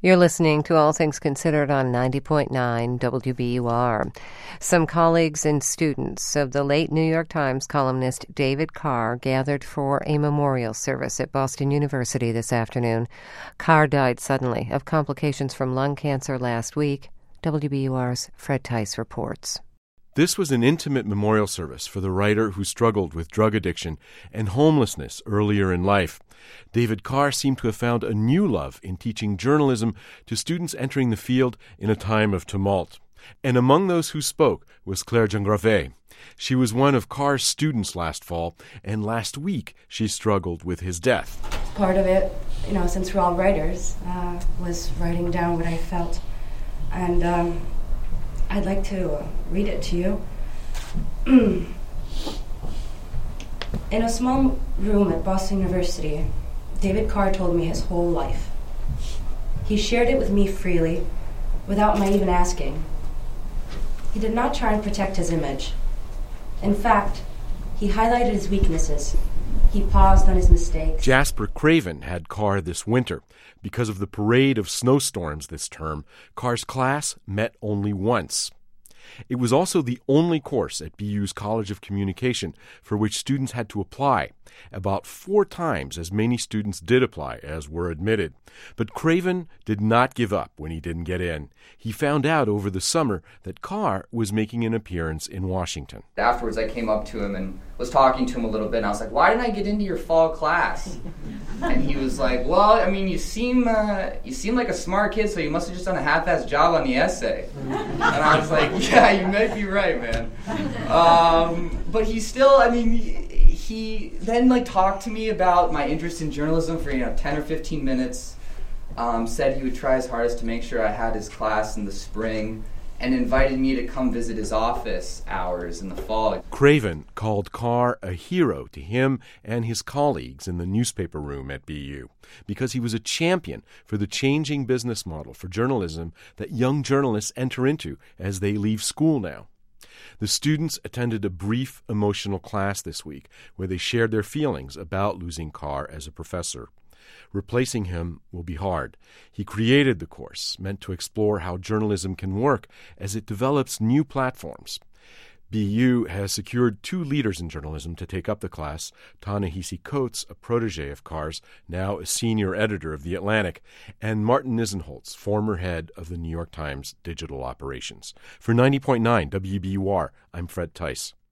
You're listening to All Things Considered on 90.9 WBUR. Some colleagues and students of the late New York Times columnist David Carr gathered for a memorial service at Boston University this afternoon. Carr died suddenly of complications from lung cancer last week. WBUR's Fred Tice reports. This was an intimate memorial service for the writer who struggled with drug addiction and homelessness earlier in life. David Carr seemed to have found a new love in teaching journalism to students entering the field in a time of tumult. And among those who spoke was Claire Jean-Gravé. She was one of Carr's students last fall, and last week she struggled with his death. Part of it, since we're all writers, was writing down what I felt. And I'd like to read it to you. In a small room at Boston University, David Carr told me his whole life. He shared it with me freely, without my even asking. He did not try and protect his image. In fact, he highlighted his weaknesses. He paused on his mistakes. Jasper Craven had Carr this winter. Because of the parade of snowstorms this term, Carr's class met only once. It was also the only course at BU's College of Communication for which students had to apply. About 4 times as many students did apply as were admitted. But Craven did not give up when he didn't get in. He found out over the summer that Carr was making an appearance in Washington. Afterwards, I came up to him and was talking to him a little bit, and I was like, "Why didn't I get into your fall class?" And he was like, "Well, you seem like a smart kid, so you must have just done a half-assed job on the essay." And I was like, "Yeah, you might be right, man." But he still, he then talked to me about my interest in journalism for 10 or 15 minutes. Said he would try his hardest to make sure I had his class in the spring, and invited me to come visit his office hours in the fall. Craven called Carr a hero to him and his colleagues in the newspaper room at BU because he was a champion for the changing business model for journalism that young journalists enter into as they leave school now. The students attended a brief emotional class this week where they shared their feelings about losing Carr as a professor. Replacing him will be hard. He created the course, meant to explore how journalism can work as it develops new platforms. BU has secured 2 leaders in journalism to take up the class, Ta-Nehisi Coates, a protege of Carr's, now a senior editor of The Atlantic, and Martin Nisenholtz, former head of the New York Times digital operations. For 90.9 WBUR, I'm Fred Tice.